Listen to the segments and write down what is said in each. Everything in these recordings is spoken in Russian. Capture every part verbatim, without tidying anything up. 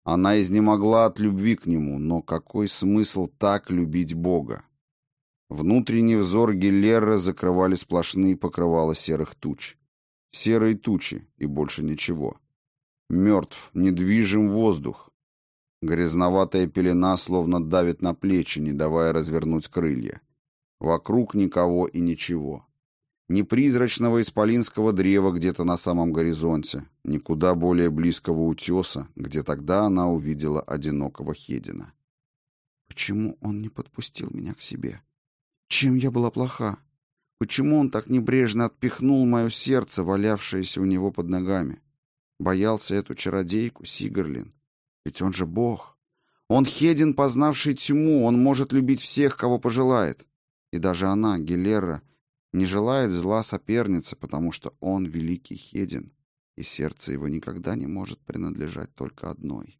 Она изнемогла от любви к нему, но какой смысл так любить Бога? Внутренний взор Гиллеры закрывали сплошные покрывала серых туч. Серые тучи и больше ничего. Мертв, недвижим воздух. Грязноватая пелена словно давит на плечи, не давая развернуть крылья. Вокруг никого и ничего. Ни призрачного исполинского древа где-то на самом горизонте, ни куда более близкого утеса, где тогда она увидела одинокого Хедина. Почему он не подпустил меня к себе? Чем я была плоха? Почему он так небрежно отпихнул мое сердце, валявшееся у него под ногами? Боялся эту чародейку, Сигерлин. Ведь он же бог. Он Хедин, познавший тьму, он может любить всех, кого пожелает. И даже она, Гиллера, не желает зла сопернице, потому что он великий Хедин, и сердце его никогда не может принадлежать только одной.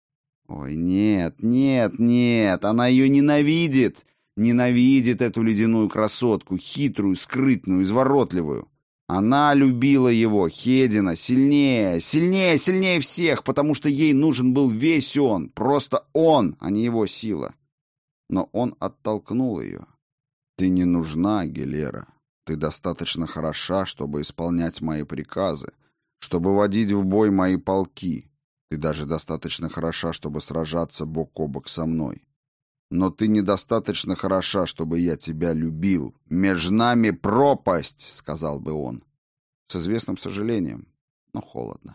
Ой, нет, нет, нет, она ее ненавидит, ненавидит эту ледяную красотку, хитрую, скрытную, изворотливую. Она любила его, Хедина, сильнее, сильнее, сильнее всех, потому что ей нужен был весь он, просто он, а не его сила. Но он оттолкнул ее. «Ты не нужна, Гиллера. Ты достаточно хороша, чтобы исполнять мои приказы, чтобы водить в бой мои полки. Ты даже достаточно хороша, чтобы сражаться бок о бок со мной. Но ты недостаточно хороша, чтобы я тебя любил. Между нами пропасть», — сказал бы он. С известным сожалением, но холодно.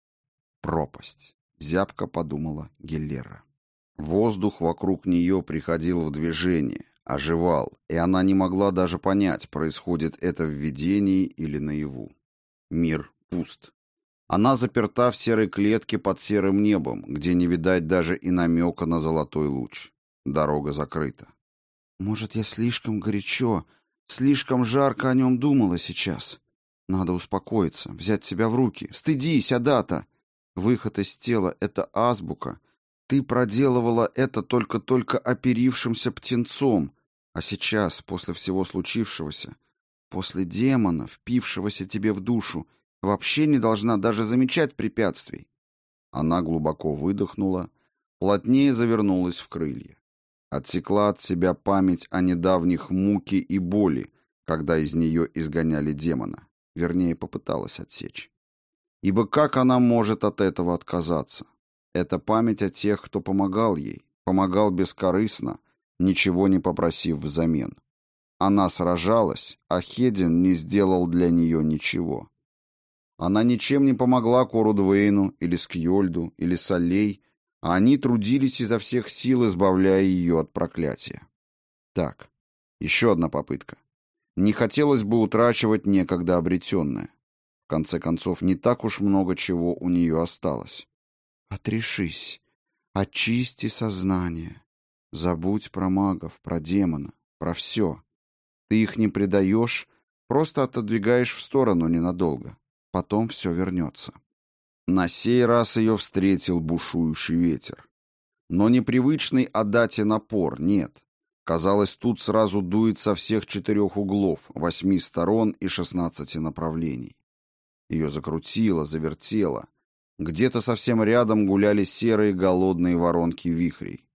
«Пропасть», — зябко подумала Гиллера. Воздух вокруг нее приходил в движение, оживал, и она не могла даже понять, происходит это в видении или наяву. Мир пуст. Она заперта в серой клетке под серым небом, где не видать даже и намека на золотой луч. Дорога закрыта. Может, я слишком горячо, слишком жарко о нем думала сейчас. Надо успокоиться, взять себя в руки. Стыдись, Адата! Выход из тела — это азбука. Ты проделывала это только-только оперившимся птенцом, а сейчас, после всего случившегося, после демона, впившегося тебе в душу, вообще не должна даже замечать препятствий. Она глубоко выдохнула, плотнее завернулась в крылья. Отсекла от себя память о недавних муке и боли, когда из нее изгоняли демона. Вернее, попыталась отсечь. Ибо как она может от этого отказаться? Это память о тех, кто помогал ей, помогал бескорыстно, ничего не попросив взамен. Она сражалась, а Хедин не сделал для нее ничего. Она ничем не помогла Корудвейну, или Скьольду, или Солей, а они трудились изо всех сил, избавляя ее от проклятия. Так, еще одна попытка. Не хотелось бы утрачивать некогда обретенное. В конце концов, не так уж много чего у нее осталось. Отрешись, очисти сознание. Забудь про магов, про демона, про все. Ты их не предаешь, просто отодвигаешь в сторону ненадолго. Потом все вернется. На сей раз ее встретил бушующий ветер. Но непривычный Адате напор, нет. Казалось, тут сразу дует со всех четырех углов, восьми сторон и шестнадцати направлений. Ее закрутило, завертело. Где-то совсем рядом гуляли серые голодные воронки вихрей.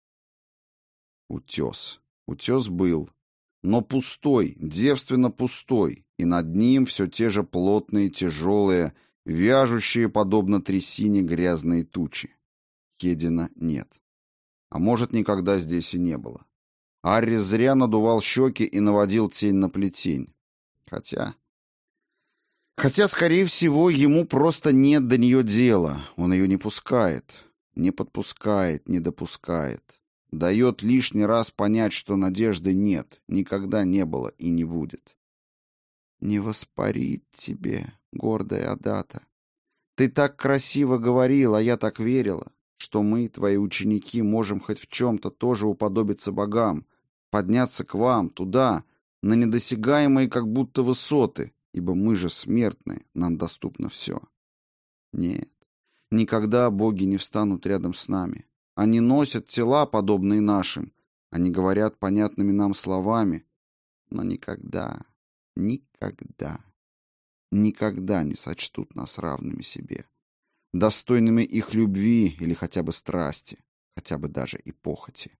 Утес. Утес был. Но пустой, девственно пустой, и над ним все те же плотные, тяжелые, вяжущие, подобно трясине, грязные тучи. Хедина нет. А может, никогда здесь и не было. Аррис зря надувал щеки и наводил тень на плетень. Хотя... Хотя, скорее всего, ему просто нет до нее дела. Он ее не пускает, не подпускает, не допускает. Дает лишний раз понять, что надежды нет, никогда не было и не будет. «Не воспарит тебе, гордая Адата. Ты так красиво говорила, а я так верила, что мы, твои ученики, можем хоть в чем-то тоже уподобиться богам, подняться к вам, туда, на недосягаемые как будто высоты, ибо мы же смертные, нам доступно все. Нет, никогда боги не встанут рядом с нами. Они носят тела, подобные нашим, они говорят понятными нам словами, но никогда, никогда, никогда не сочтут нас равными себе. достойными их любви или хотя бы страсти, хотя бы даже и похоти.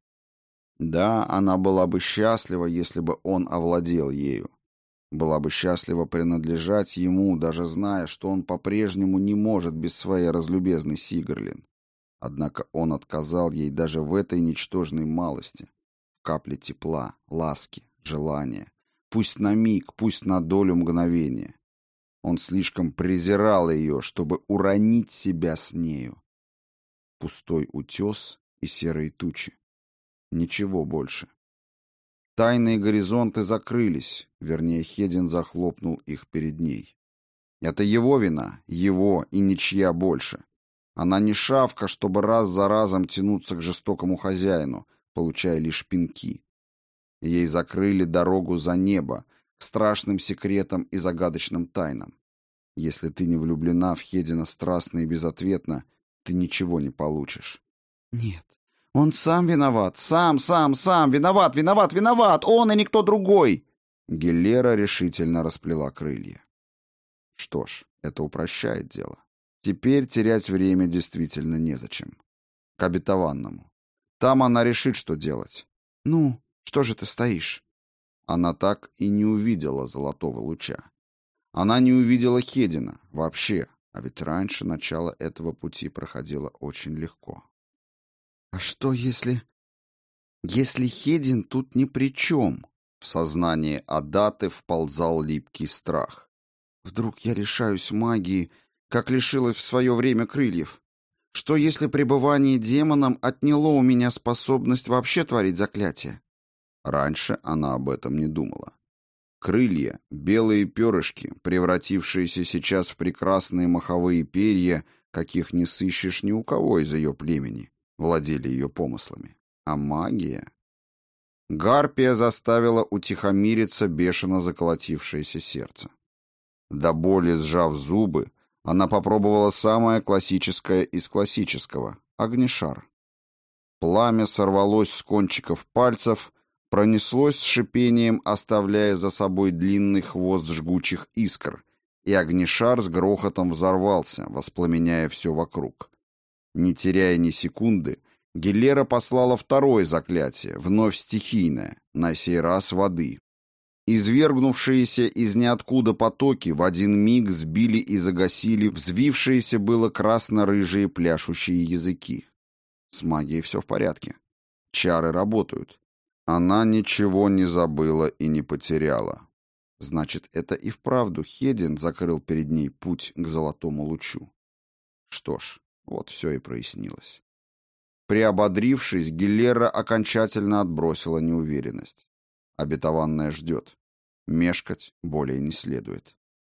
Да, она была бы счастлива, если бы он овладел ею. Была бы счастлива принадлежать ему, даже зная, что он по-прежнему не может без своей разлюбезной Сигерлин. Однако он отказал ей даже в этой ничтожной малости, в капле тепла, ласки, желания, пусть на миг, пусть на долю мгновения. Он слишком презирал ее, чтобы уронить себя с нею. Пустой утес и серые тучи. Ничего больше. Тайные горизонты закрылись, вернее, Хедин захлопнул их перед ней. Это его вина, его и ничья больше. Она не шавка, чтобы раз за разом тянуться к жестокому хозяину, получая лишь пинки. Ей закрыли дорогу за небо, к страшным секретам и загадочным тайнам. Если ты не влюблена в Хедина страстно и безответно, ты ничего не получишь. Нет, он сам виноват, сам, сам, сам, виноват, виноват, виноват, он и никто другой. Геллера решительно расплела крылья. Что ж, это упрощает дело. Теперь терять время действительно незачем. К обетованному. Там она решит, что делать. Ну, что же ты стоишь? Она так и не увидела золотого луча. Она не увидела Хедина вообще, а ведь раньше начало этого пути проходило очень легко. А что если... Если Хедин тут ни при чем? В сознание Адаты вползал липкий страх. Вдруг я лишаюсь магии, как лишилась в свое время крыльев? Что если пребывание демоном отняло у меня способность вообще творить заклятие? Раньше она об этом не думала. Крылья, белые перышки, превратившиеся сейчас в прекрасные моховые перья, каких не сыщешь ни у кого из ее племени, владели ее помыслами. А магия... Гарпия заставила утихомириться бешено заколотившееся сердце. До боли сжав зубы, она попробовала самое классическое из классического — огнешар. Пламя сорвалось с кончиков пальцев, пронеслось с шипением, оставляя за собой длинный хвост жгучих искр, и огнешар с грохотом взорвался, воспламеняя все вокруг. Не теряя ни секунды, Геллера послала второе заклятие, вновь стихийное, на сей раз воды. Извергнувшиеся из ниоткуда потоки в один миг сбили и загасили взвившиеся было красно-рыжие пляшущие языки. С магией все в порядке. Чары работают. Она ничего не забыла и не потеряла. Значит, это и вправду Хедин закрыл перед ней путь к золотому лучу. Что ж, вот все и прояснилось. Приободрившись, Геллера окончательно отбросила неуверенность. Обетованная ждет. Мешкать более не следует.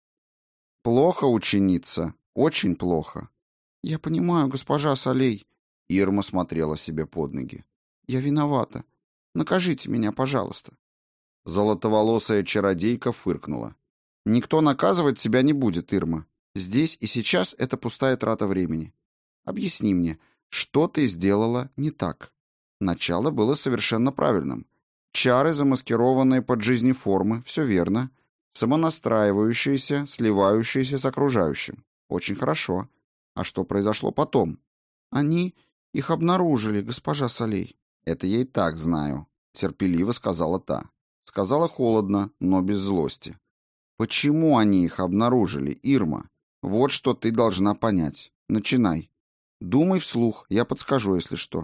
«Плохо, ученица, очень плохо». «Я понимаю, госпожа Солей». Ирма смотрела себе под ноги. «Я виновата. Накажите меня, пожалуйста». Золотоволосая чародейка фыркнула. «Никто наказывать тебя не будет, Ирма. Здесь и сейчас это пустая трата времени. Объясни мне, что ты сделала не так? Начало было совершенно правильным. Чары, замаскированные под жизнеформы, все верно. Самонастраивающиеся, сливающиеся с окружающим. Очень хорошо. А что произошло потом? Они их обнаружили, госпожа Солей. Это я и так знаю, терпеливо сказала та. Сказала холодно, но без злости. Почему они их обнаружили, Ирма? Вот что ты должна понять. Начинай. Думай вслух, я подскажу, если что.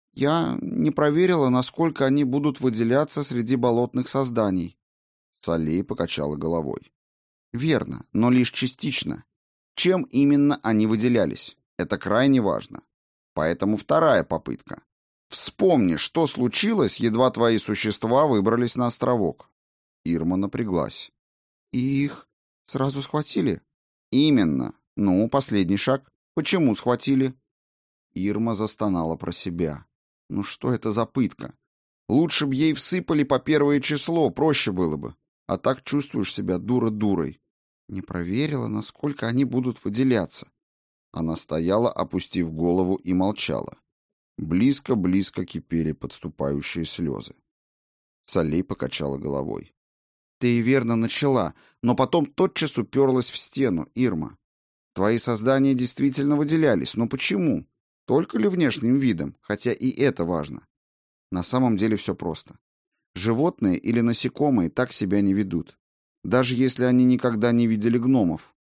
Я не проверила, насколько они будут выделяться среди болотных созданий. Солей покачала головой. Верно, но лишь частично. Чем именно они выделялись? Это крайне важно. Поэтому вторая попытка. Вспомни, что случилось, едва твои существа выбрались на островок. Ирма напряглась. И их сразу схватили? Именно. Ну, последний шаг. Почему схватили? Ирма застонала про себя. Ну что это за пытка? Лучше б ей всыпали по первое число, проще было бы. А так чувствуешь себя дура-дурой. Не проверила, насколько они будут выделяться. Она стояла, опустив голову, и молчала. Близко-близко кипели подступающие слезы. Солей покачала головой. Ты верно начала, но потом тотчас уперлась в стену, Ирма. Твои создания действительно выделялись, но почему? Только ли внешним видом, хотя и это важно. На самом деле все просто. Животные или насекомые так себя не ведут. Даже если они никогда не видели гномов.